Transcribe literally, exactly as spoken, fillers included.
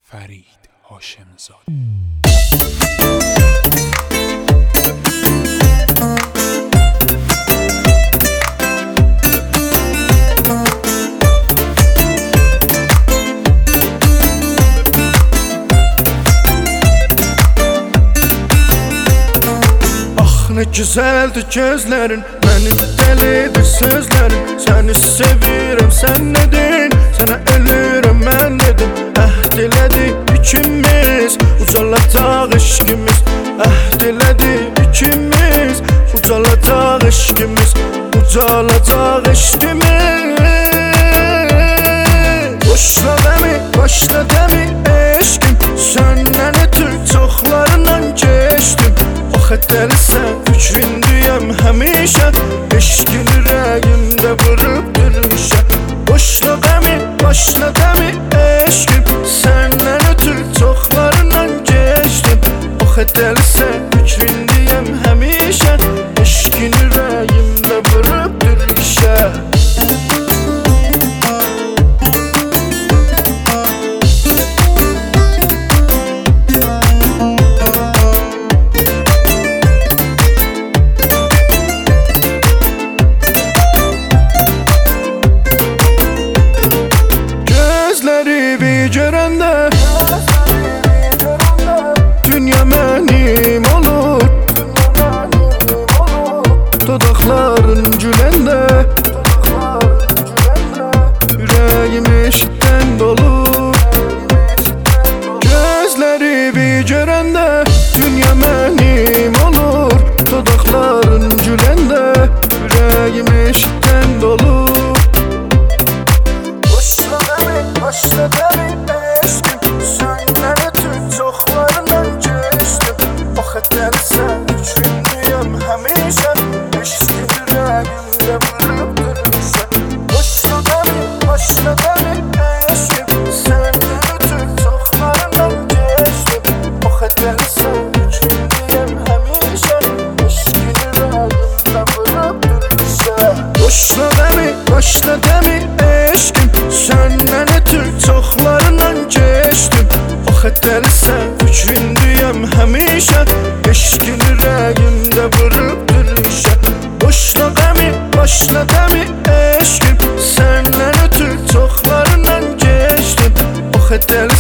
فرید هاشمزاده. Ne güzeldi gözlerin, beni delidir sözlerin. Seni seviyorum sen dedin, sana ölürüm ben dedim. Əhd elədik ikimiz, ucalacaq eşkimiz. Əhd elədik ikimiz, ucalacaq eşkimiz. Ucalacaq eşkimiz. Boşla demi, başla demi eşkim. Səndən ötür çoxlarından keçdim. O xətərsən üçündüyəm həmişə. Eşkin ürəyimdə vurub durmuşa. Boşla dəmi, başla dəmi eşkim. Səndən ötür çoxlarından keçdim. O xətərsən üçündüyəm həmişə. Eşkin ürəyimdə vurub durmuşa. Görəndə dünya mənim olur. Dodaqların güləndə ürəyim eşqdən dolur. Gözləri bir görəndə dünya mənim olur. Dodaqların güləndə ürəyim eşqdən dolur. Boşla dəmi, başla dəmi eşkim. Səndən ötür çoxlarından keçdim. O xətərsən üçündüyəm həmişə. Eşkin ürəyimdə vurub durmuşa. Boşla dəmi, başla dəmi eşkim. Səndən ötür çoxlarından keçdim. O xətərsən üçündüyəm həmişə. Eşkin ürəyimdə vurub durmuşa. Boşla dəmi, başla dəmi eşkim. Səndən ötür çoxlarından keçdim. O xətərsən üçündüyəm həmişə. Eşkin ürəyimdə vurub durmuşa. Boşla dəmi, başla dəmi eşkim. Səndən ötür çoxlarından keçdim. O xətər